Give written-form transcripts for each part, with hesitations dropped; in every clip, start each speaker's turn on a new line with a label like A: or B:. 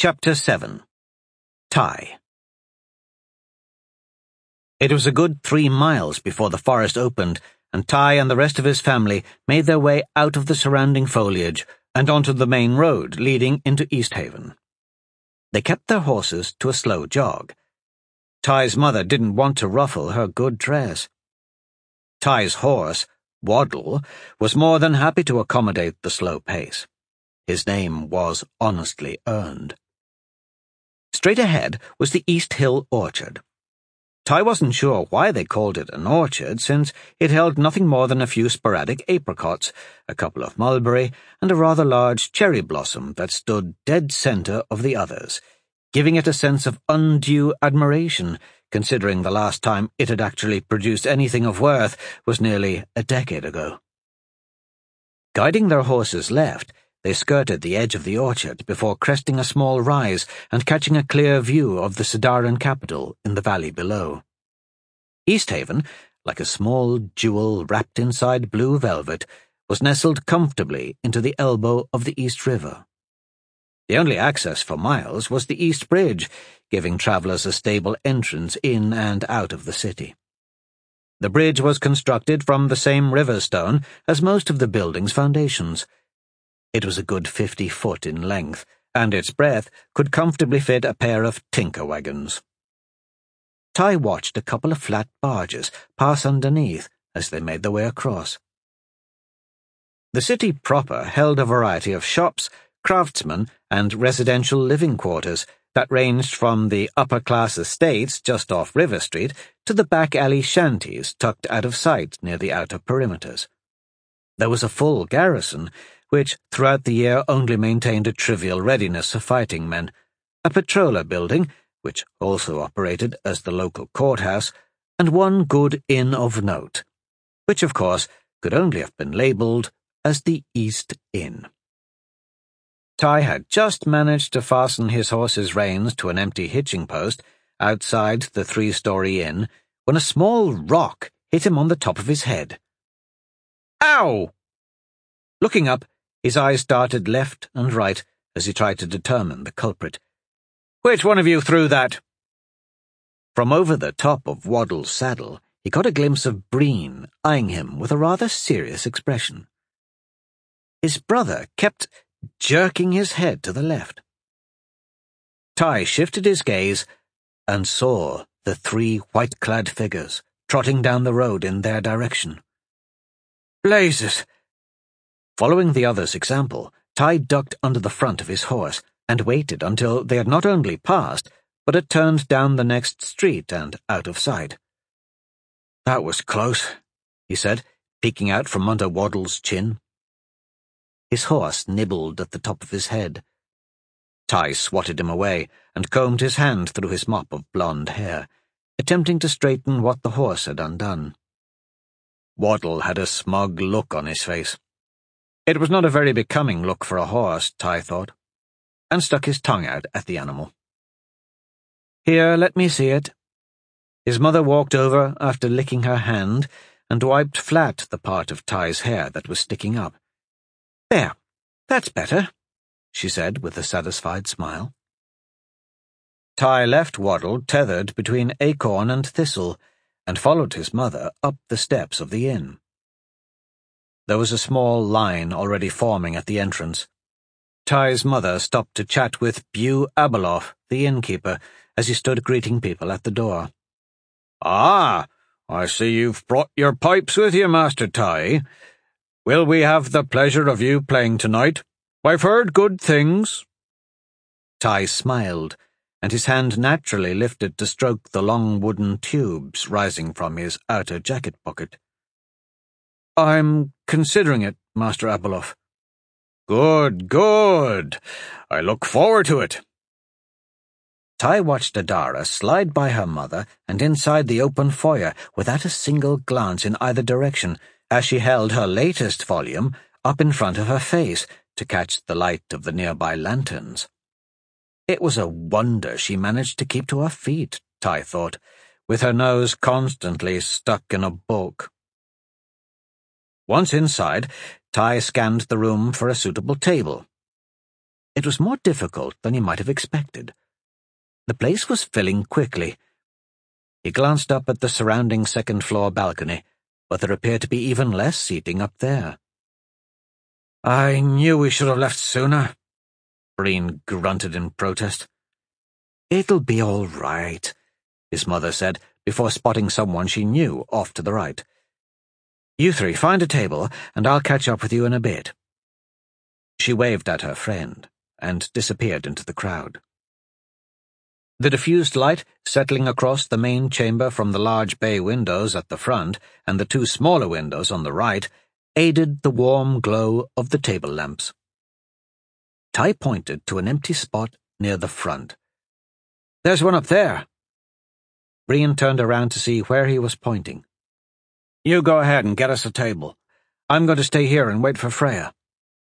A: Chapter 7. Ty. It was a good 3 miles before the forest opened, and Ty and the rest of his family made their way out of the surrounding foliage and onto the main road leading into East Haven. They kept their horses to a slow jog. Ty's mother didn't want to ruffle her good dress. Ty's horse, Waddle, was more than happy to accommodate the slow pace. His name was honestly earned. Straight ahead was the East Hill Orchard. Ty wasn't sure why they called it an orchard, since it held nothing more than a few sporadic apricots, a couple of mulberry, and a rather large cherry blossom that stood dead center of the others, giving it a sense of undue admiration, considering the last time it had actually produced anything of worth was nearly a decade ago. Guiding their horses left, they skirted the edge of the orchard before cresting a small rise and catching a clear view of the Sedaran capital in the valley below. East Haven, like a small jewel wrapped inside blue velvet, was nestled comfortably into the elbow of the East River. The only access for miles was the East Bridge, giving travelers a stable entrance in and out of the city. The bridge was constructed from the same river stone as most of the building's foundations. It was a good 50 foot in length, and its breadth could comfortably fit a pair of tinker wagons. Ty watched a couple of flat barges pass underneath as they made their way across. The city proper held a variety of shops, craftsmen, and residential living quarters that ranged from the upper-class estates just off River Street to the back-alley shanties tucked out of sight near the outer perimeters. There was a full garrison, which throughout the year only maintained a trivial readiness of fighting men, a patroller building, which also operated as the local courthouse, and one good inn of note, which of course could only have been labelled as the East Inn. Ty had just managed to fasten his horse's reins to an empty hitching post outside the 3-story inn when a small rock hit him on the top of his head. Ow! Looking up, his eyes darted left and right as he tried to determine the culprit. Which one of you threw that? From over the top of Waddle's saddle, he got a glimpse of Breen eyeing him with a rather serious expression. His brother kept jerking his head to the left. Ty shifted his gaze and saw the 3 white-clad figures trotting down the road in their direction. Blazes! Following the other's example, Ty ducked under the front of his horse and waited until they had not only passed, but had turned down the next street and out of sight. That was close, he said, peeking out from under Waddle's chin. His horse nibbled at the top of his head. Ty swatted him away and combed his hand through his mop of blonde hair, attempting to straighten what the horse had undone. Waddle had a smug look on his face. It was not a very becoming look for a horse, Ty thought, and stuck his tongue out at the animal. Here, let me see it. His mother walked over after licking her hand and wiped flat the part of Ty's hair that was sticking up. There, that's better, she said with a satisfied smile. Ty left Waddle tethered between acorn and thistle and followed his mother up the steps of the inn. There was a small line already forming at the entrance. Ty's mother stopped to chat with Bew Abeloff, the innkeeper, as he stood greeting people at the door. Ah, I see you've brought your pipes with you, Master Ty. Will we have the pleasure of you playing tonight? I've heard good things. Ty smiled, and his hand naturally lifted to stroke the long wooden tubes rising from his outer jacket pocket. I'm considering it, Master Abeloff. Good, good. I look forward to it. Ty watched Adara slide by her mother and inside the open foyer without a single glance in either direction as she held her latest volume up in front of her face to catch the light of the nearby lanterns. It was a wonder she managed to keep to her feet, Ty thought, with her nose constantly stuck in a book. Once inside, Ty scanned the room for a suitable table. it was more difficult than he might have expected. The place was filling quickly. He glanced up at the surrounding second-floor balcony, but there appeared to be even less seating up there. "I knew we should have left sooner," Breen grunted in protest. "It'll be all right," his mother said, before spotting someone she knew off to the right. "You three find a table, and I'll catch up with you in a bit." She waved at her friend and disappeared into the crowd. The diffused light settling across the main chamber from the large bay windows at the front and the two smaller windows on the right aided the warm glow of the table lamps. Ty pointed to an empty spot near the front. "There's one up there." Breen turned around to see where he was pointing. "You go ahead and get us a table. I'm going to stay here and wait for Freya."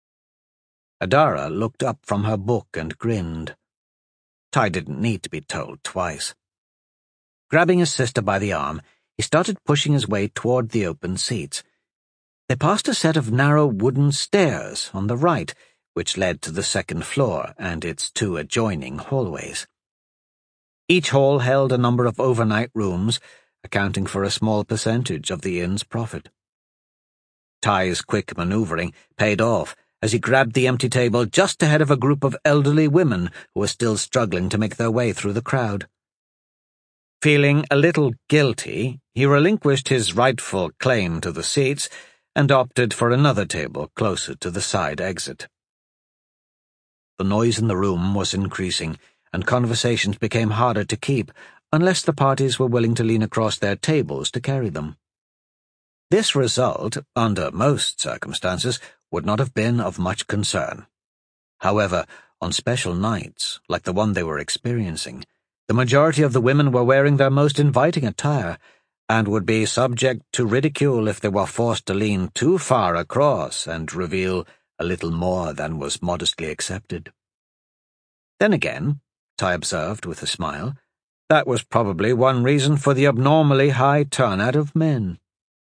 A: Adara looked up from her book and grinned. Ty didn't need to be told twice. Grabbing his sister by the arm, he started pushing his way toward the open seats. They passed a set of narrow wooden stairs on the right, which led to the second floor and its two adjoining hallways. Each hall held a number of overnight rooms, accounting for a small percentage of the inn's profit. Ty's quick maneuvering paid off as he grabbed the empty table just ahead of a group of elderly women who were still struggling to make their way through the crowd. Feeling a little guilty, he relinquished his rightful claim to the seats and opted for another table closer to the side exit. The noise in the room was increasing, and conversations became harder to keep unless the parties were willing to lean across their tables to carry them. This result, under most circumstances, would not have been of much concern. However, on special nights, like the one they were experiencing, the majority of the women were wearing their most inviting attire and would be subject to ridicule if they were forced to lean too far across and reveal a little more than was modestly accepted. Then again, Ty observed with a smile, that was probably one reason for the abnormally high turnout of men.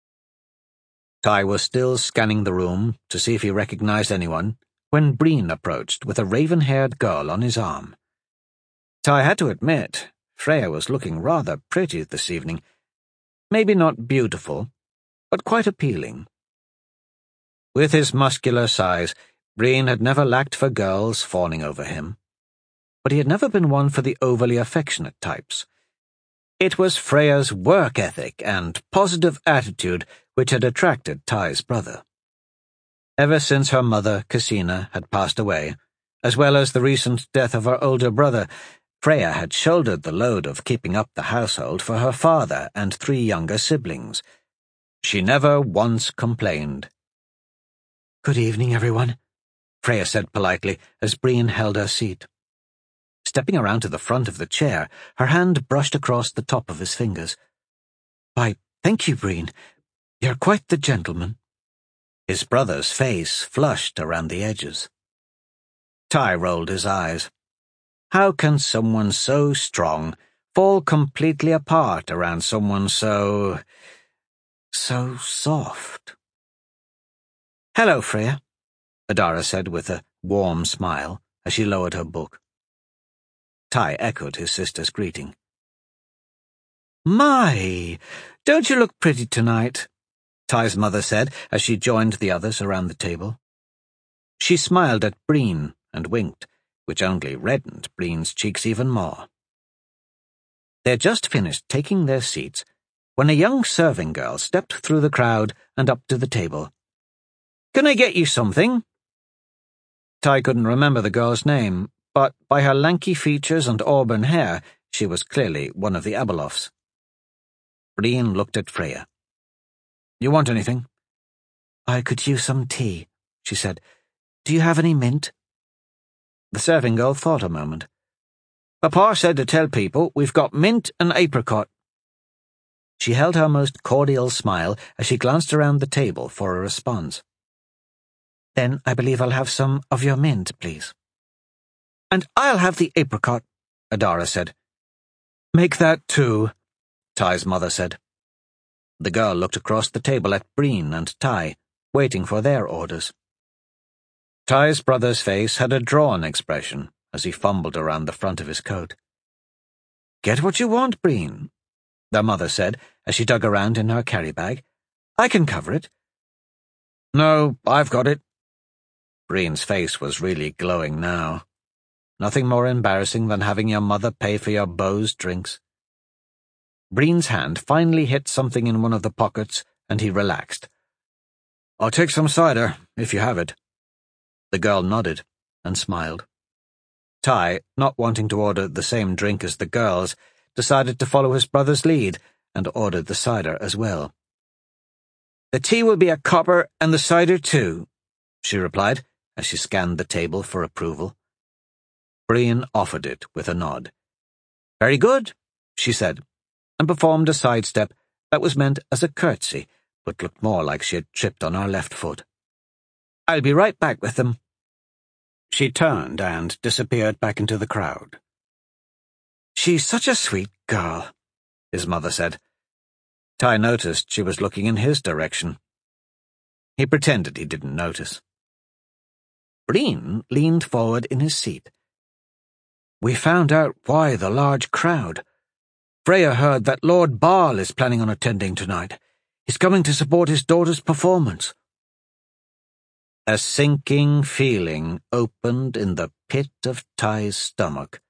A: Ty was still scanning the room to see if he recognized anyone when Breen approached with a raven-haired girl on his arm. Ty had to admit, Freya was looking rather pretty this evening. Maybe not beautiful, but quite appealing. With his muscular size, Breen had never lacked for girls fawning over him. But he had never been one for the overly affectionate types. It was Freya's work ethic and positive attitude which had attracted Ty's brother. Ever since her mother, Cassina, had passed away, as well as the recent death of her older brother, Freya had shouldered the load of keeping up the household for her father and 3 younger siblings. She never once complained. "Good evening, everyone," Freya said politely as Breen held her seat. Stepping around to the front of the chair, her hand brushed across the top of his fingers. "Why, thank you, Breen. You're quite the gentleman." His brother's face flushed around the edges. Ty rolled his eyes. How can someone so strong fall completely apart around someone so soft? "Hello, Freya," Adara said with a warm smile as she lowered her book. Ty echoed his sister's greeting. "My, don't you look pretty tonight?" Ty's mother said as she joined the others around the table. She smiled at Breen and winked, which only reddened Breen's cheeks even more. They had just finished taking their seats when a young serving girl stepped through the crowd and up to the table. "Can I get you something?" Ty couldn't remember the girl's name, but by her lanky features and auburn hair, she was clearly one of the Aberloffs. Breen looked at Freya. "You want anything?" "I could use some tea," she said. "Do you have any mint?" The serving girl thought a moment. "Papa said to tell people we've got mint and apricot." She held her most cordial smile as she glanced around the table for a response. "Then I believe I'll have some of your mint, please." "And I'll have the apricot," Adara said. "Make that 2, Ty's mother said. The girl looked across the table at Breen and Ty, waiting for their orders. Ty's brother's face had a drawn expression as he fumbled around the front of his coat. "Get what you want, Breen," their mother said as she dug around in her carry-bag. "I can cover it." "No, I've got it." Breen's face was really glowing now. Nothing more embarrassing than having your mother pay for your beau's drinks. Breen's hand finally hit something in one of the pockets, and he relaxed. "I'll take some cider, if you have it." The girl nodded and smiled. Ty, not wanting to order the same drink as the girls, decided to follow his brother's lead and ordered the cider as well. "The tea will be a copper and the cider too," she replied as she scanned the table for approval. Breen offered it with a nod. "Very good," she said, and performed a sidestep that was meant as a curtsy, but looked more like she had tripped on her left foot. "I'll be right back with them." She turned and disappeared back into the crowd. "She's such a sweet girl," his mother said. Ty noticed she was looking in his direction. He pretended he didn't notice. Breen leaned forward in his seat. "We found out why the large crowd. Freya heard that Lord Barl is planning on attending tonight. He's coming to support his daughter's performance." A sinking feeling opened in the pit of Ty's stomach.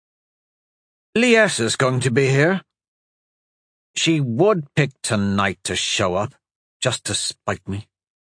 A: "Liessa's going to be here." "She would pick tonight to show up, just to spite me."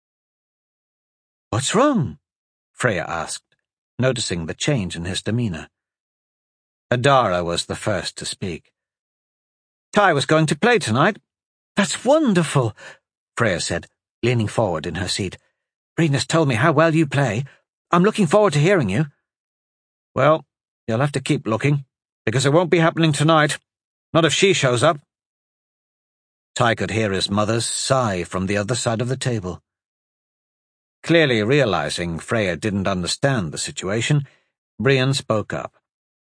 A: "What's wrong?" Freya asked, noticing the change in his demeanor. Adara was the first to speak. "Ty was going to play tonight." "That's wonderful," Freya said, leaning forward in her seat. "Breen has told me how well you play. I'm looking forward to hearing you." "Well, you'll have to keep looking, because it won't be happening tonight. Not if she shows up." Ty could hear his mother's sigh from the other side of the table. Clearly realizing Freya didn't understand the situation, Breen spoke up.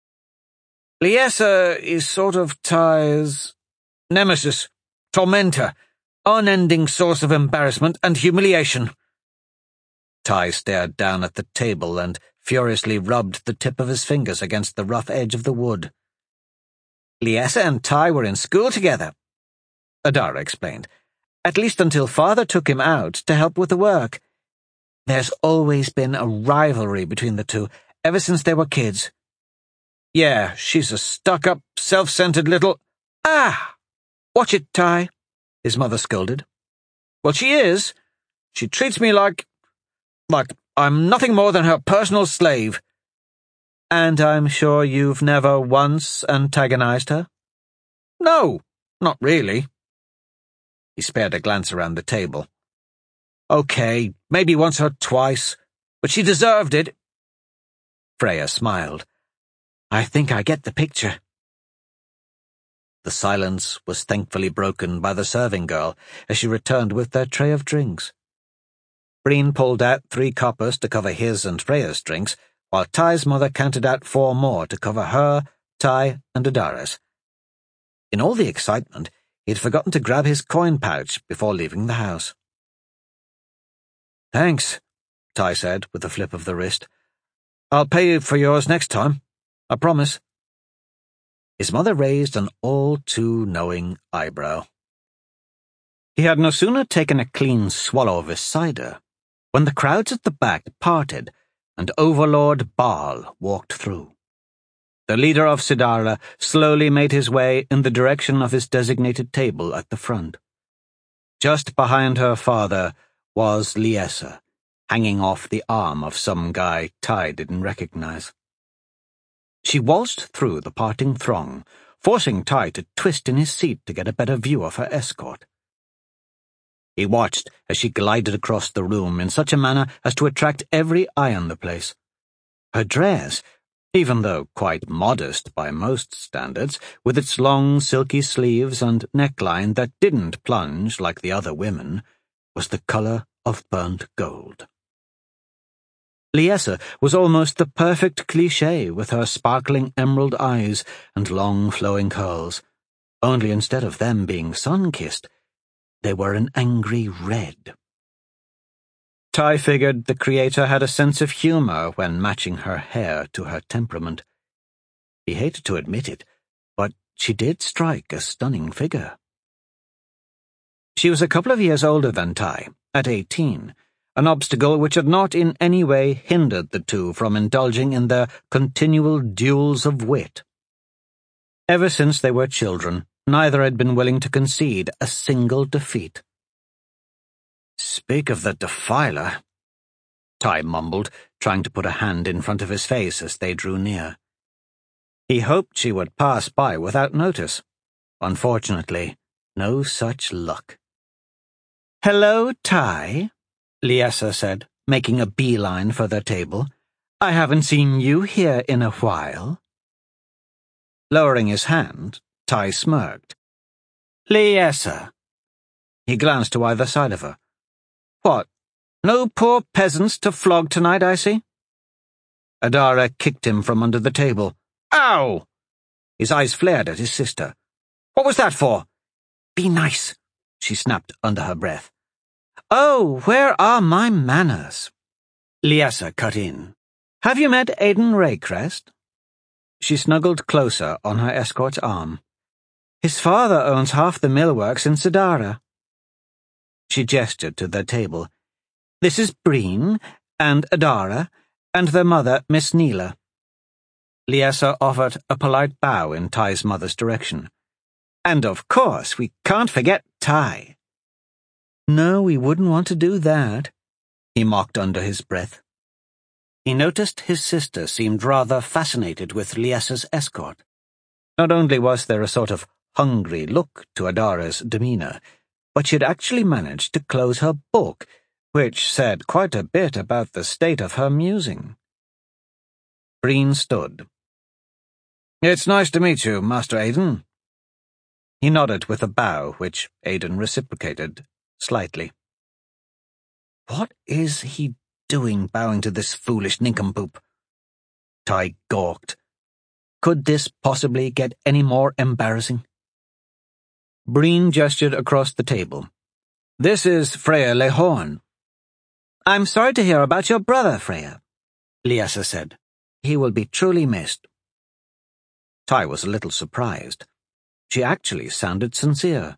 A: "Liessa is sort of Ty's nemesis, tormentor, unending source of embarrassment and humiliation." Ty stared down at the table and furiously rubbed the tip of his fingers against the rough edge of the wood. "Liessa and Ty were in school together," Adara explained, "at least until Father took him out to help with the work. There's always been a rivalry between the two, ever since they were kids. Yeah, she's a stuck-up, self-centered little— Ah! Watch it, Ty," his mother scolded. "Well, she is. She treats me like I'm nothing more than her personal slave." "And I'm sure you've never once antagonized her?" "No, not really." He spared a glance around the table. "Okay, maybe once or twice, but she deserved it." Freya smiled. "I think I get the picture." The silence was thankfully broken by the serving girl as she returned with their tray of drinks. Breen pulled out 3 coppers to cover his and Freya's drinks, while Ty's mother counted out 4 more to cover her, Ty, and Adara's. In all the excitement, he had forgotten to grab his coin pouch before leaving the house. "Thanks," Ty said with a flip of the wrist. "I'll pay you for yours next time. I promise." His mother raised an all-too-knowing eyebrow. He had no sooner taken a clean swallow of his cider when the crowds at the back parted and Overlord Barl walked through. The leader of Sidara slowly made his way in the direction of his designated table at the front. Just behind her father was Liessa, hanging off the arm of some guy Ty didn't recognize. She waltzed through the parting throng, forcing Ty to twist in his seat to get a better view of her escort. He watched as she glided across the room in such a manner as to attract every eye on the place. Her dress, even though quite modest by most standards, with its long silky sleeves and neckline that didn't plunge like the other women, was the color of burnt gold. Liessa was almost the perfect cliché with her sparkling emerald eyes and long flowing curls, only instead of them being sun-kissed, they were an angry red. Ty figured the creator had a sense of humor when matching her hair to her temperament. He hated to admit it, but she did strike a stunning figure. She was a couple of years older than Ty, at 18, an obstacle which had not in any way hindered the two from indulging in their continual duels of wit. Ever since they were children, neither had been willing to concede a single defeat. "Speak of the defiler," Ty mumbled, trying to put a hand in front of his face as they drew near. He hoped she would pass by without notice. Unfortunately, no such luck. "Hello, Ty," Liessa said, making a beeline for their table. "I haven't seen you here in a while." Lowering his hand, Ty smirked. "Liessa." He glanced to either side of her. "What, no poor peasants to flog tonight, I see?" Adara kicked him from under the table. "Ow!" His eyes flared at his sister. "What was that for?" "Be nice," she snapped under her breath. "Oh, where are my manners?" Liessa cut in. "Have you met Aiden Raycrest?" She snuggled closer on her escort's arm. "His father owns half the millworks in Sidara." She gestured to their table. "This is Breen, and Adara, and their mother, Miss Neela." Liessa offered a polite bow in Ty's mother's direction. "And of course, we can't forget Ty." "No, we wouldn't want to do that," he mocked under his breath. He noticed his sister seemed rather fascinated with Liessa's escort. Not only was there a sort of hungry look to Adara's demeanor, but she had actually managed to close her book, which said quite a bit about the state of her musing. Breen stood. "It's nice to meet you, Master Aiden." He nodded with a bow, which Aiden reciprocated slightly. "What is he doing bowing to this foolish nincompoop?" Ty gawked. Could this possibly get any more embarrassing? Breen gestured across the table. "This is Freya Lehorn." "I'm sorry to hear about your brother, Freya," Liessa said. "He will be truly missed." Ty was a little surprised. She actually sounded sincere.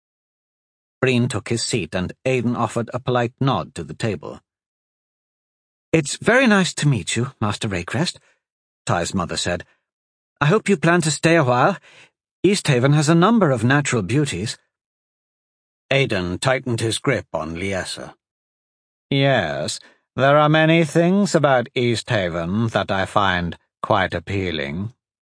A: Breen took his seat and Aiden offered a polite nod to the table. "It's very nice to meet you, Master Raycrest," Ty's mother said. "I hope you plan to stay a while. Easthaven has a number of natural beauties." Aiden tightened his grip on Liessa. "Yes, there are many things about Easthaven that I find quite appealing."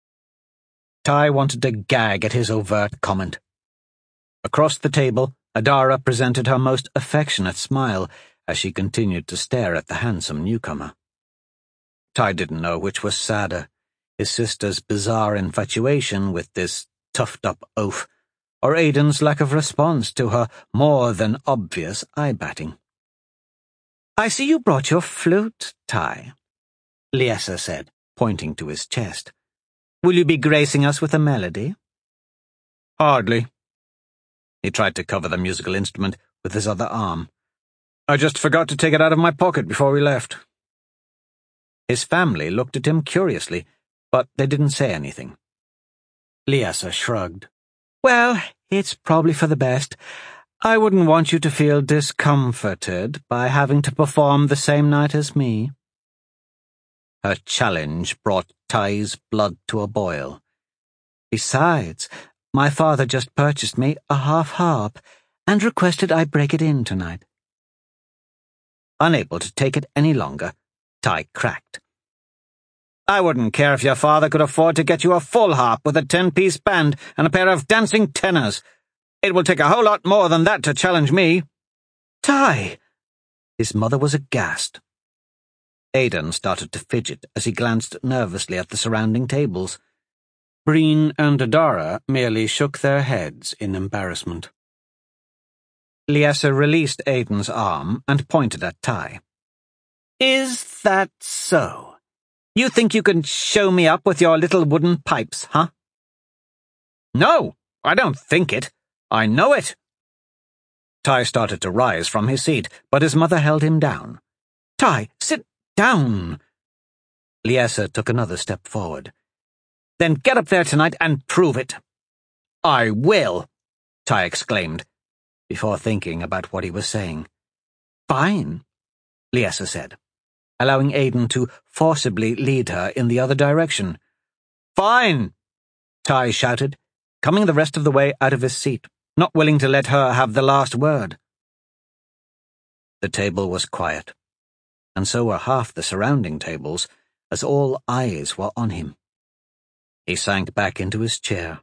A: Ty wanted to gag at his overt comment. Across the table, Adara presented her most affectionate smile as she continued to stare at the handsome newcomer. Ty didn't know which was sadder, his sister's bizarre infatuation with this toughed-up oaf, or Aiden's lack of response to her more than obvious eye-batting. "I see you brought your flute, Ty," Liessa said, pointing to his chest. "Will you be gracing us with a melody?" "Hardly." He tried to cover the musical instrument with his other arm. "I just forgot to take it out of my pocket before we left." His family looked at him curiously, but they didn't say anything. Liessa shrugged. "Well, it's probably for the best. I wouldn't want you to feel discomforted by having to perform the same night as me." Her challenge brought Ty's blood to a boil. "Besides, my father just purchased me a half-harp and requested I break it in tonight." Unable to take it any longer, Ty cracked. "I wouldn't care if your father could afford to get you a full harp with a 10-piece band and a pair of dancing tenors. It will take a whole lot more than that to challenge me." "Ty!" His mother was aghast. Aiden started to fidget as he glanced nervously at the surrounding tables. Breen and Adara merely shook their heads in embarrassment. Liessa released Aiden's arm and pointed at Ty. "Is that so? You think you can show me up with your little wooden pipes, huh?" "No, I don't think it. I know it." Ty started to rise from his seat, but his mother held him down. "Ty, sit down." Liesa took another step forward. "Then get up there tonight and prove it." "I will," Ty exclaimed, before thinking about what he was saying. "Fine," Liesa said, allowing Aidan to forcibly lead her in the other direction. "Fine," Ty shouted, coming the rest of the way out of his seat, not willing to let her have the last word. The table was quiet, and so were half the surrounding tables, as all eyes were on him. He sank back into his chair.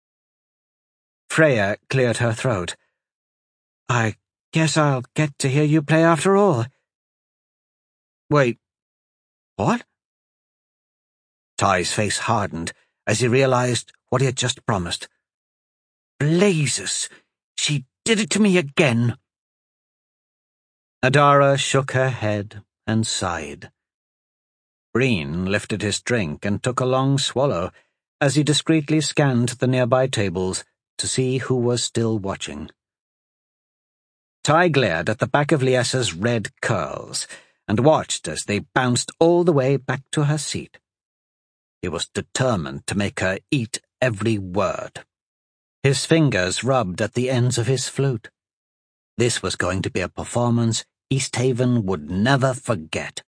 A: Freya cleared her throat. "I guess I'll get to hear you play after all." "Wait, what?" Ty's face hardened as he realized what he had just promised. "Blazes! She did it to me again." Adara shook her head and sighed. Breen lifted his drink and took a long swallow as he discreetly scanned the nearby tables to see who was still watching. Ty glared at the back of Liesa's red curls and watched as they bounced all the way back to her seat. He was determined to make her eat every word. His fingers rubbed at the ends of his flute. This was going to be a performance Easthaven would never forget.